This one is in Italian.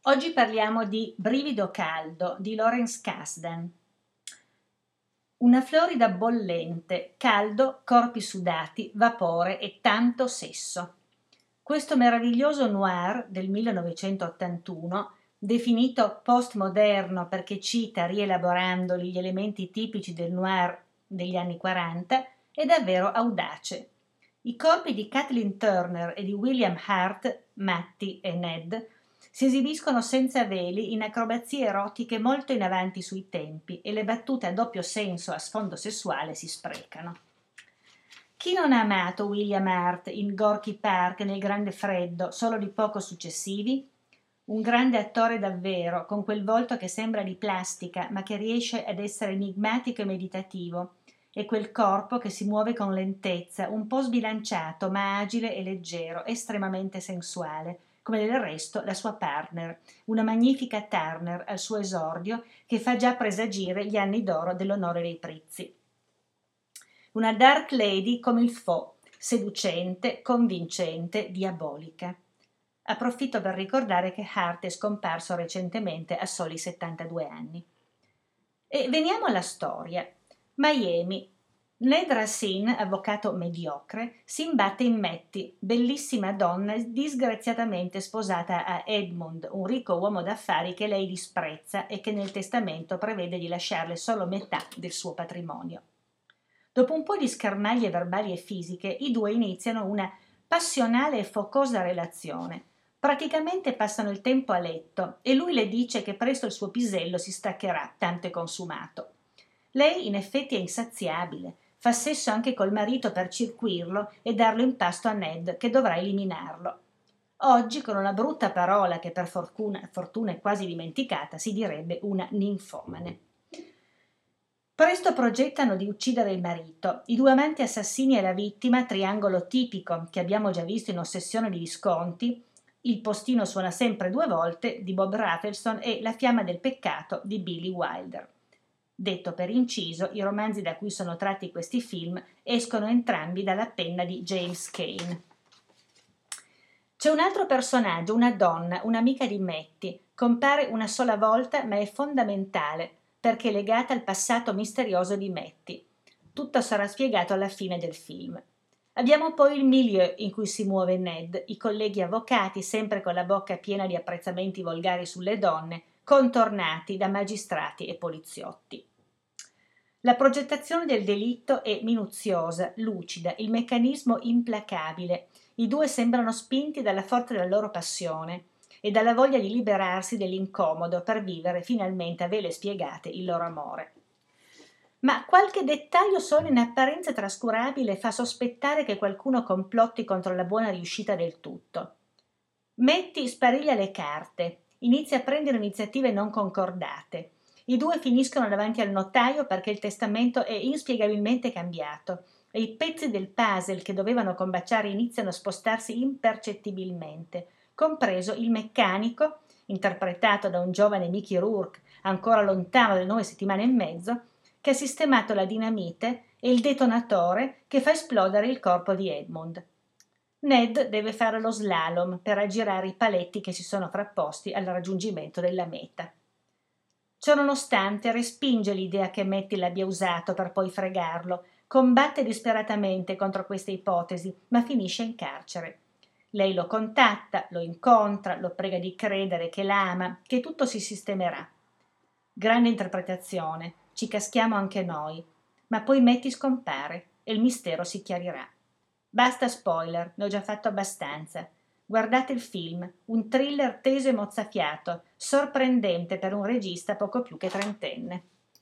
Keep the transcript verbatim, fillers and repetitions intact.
Oggi parliamo di Brivido caldo di Lawrence Kasdan. Una Florida bollente, caldo, corpi sudati, vapore e tanto sesso. Questo meraviglioso noir del millenovecentottantuno, definito postmoderno perché cita, rielaborandoli, gli elementi tipici del noir degli anni quaranta, è davvero audace. I corpi di Kathleen Turner e di William Hurt, Matty e Ned, si esibiscono senza veli in acrobazie erotiche molto in avanti sui tempi e le battute a doppio senso a sfondo sessuale si sprecano. Chi non ha amato William Hurt in Gorky Park nel Grande Freddo, solo di poco successivi? Un grande attore davvero, con quel volto che sembra di plastica ma che riesce ad essere enigmatico e meditativo, e quel corpo che si muove con lentezza, un po' sbilanciato ma agile e leggero, estremamente sensuale, come del resto la sua partner, una magnifica Turner al suo esordio che fa già presagire gli anni d'oro dell'Onore dei Prizzi. Una dark lady come il faux, seducente, convincente, diabolica. Approfitto per ricordare che Hart è scomparso recentemente a soli settantadue anni. E veniamo alla storia. Miami. Ned Racine, avvocato mediocre, si imbatte in Matty, bellissima donna disgraziatamente sposata a Edmund, un ricco uomo d'affari che lei disprezza e che nel testamento prevede di lasciarle solo metà del suo patrimonio. Dopo un po' di schermaglie verbali e fisiche, i due iniziano una passionale e focosa relazione. Praticamente passano il tempo a letto e lui le dice che presto il suo pisello si staccherà, tanto è consumato. Lei in effetti è insaziabile, fa sesso anche col marito per circuirlo e darlo in pasto a Ned, che dovrà eliminarlo. Oggi, con una brutta parola che per fortuna, fortuna è quasi dimenticata, si direbbe una ninfomane. Presto progettano di uccidere il marito. I due amanti assassini e la vittima, triangolo tipico che abbiamo già visto in Ossessione di Visconti, Il postino suona sempre due volte di Bob Rafelson e La fiamma del peccato di Billy Wilder. Detto per inciso, i romanzi da cui sono tratti questi film escono entrambi dalla penna di James Cain. C'è un altro personaggio, una donna, un'amica di Matty, compare una sola volta ma è fondamentale perché è legata al passato misterioso di Matty. Tutto sarà spiegato alla fine del film. Abbiamo poi il milieu in cui si muove Ned, i colleghi avvocati sempre con la bocca piena di apprezzamenti volgari sulle donne, contornati da magistrati e poliziotti. La progettazione del delitto è minuziosa, lucida, il meccanismo implacabile. I due sembrano spinti dalla forza della loro passione e dalla voglia di liberarsi dell'incomodo per vivere finalmente a vele spiegate il loro amore. Ma qualche dettaglio solo in apparenza trascurabile fa sospettare che qualcuno complotti contro la buona riuscita del tutto. Matty spariglia le carte, inizia a prendere iniziative non concordate. I due finiscono davanti al notaio perché il testamento è inspiegabilmente cambiato e i pezzi del puzzle che dovevano combaciare iniziano a spostarsi impercettibilmente, compreso il meccanico, interpretato da un giovane Mickey Rourke, ancora lontano dalle nove settimane e mezzo, che ha sistemato la dinamite e il detonatore che fa esplodere il corpo di Edmund. Ned deve fare lo slalom per aggirare i paletti che si sono frapposti al raggiungimento della meta. Ciononostante respinge l'idea che Matty l'abbia usato per poi fregarlo, combatte disperatamente contro questa ipotesi, ma finisce in carcere. Lei lo contatta, lo incontra, lo prega di credere che l'ama, che tutto si sistemerà. Grande interpretazione, ci caschiamo anche noi, ma poi Matty scompare e il mistero si chiarirà. Basta spoiler, ne ho già fatto abbastanza. Guardate il film, un thriller teso e mozzafiato, sorprendente per un regista poco più che trentenne.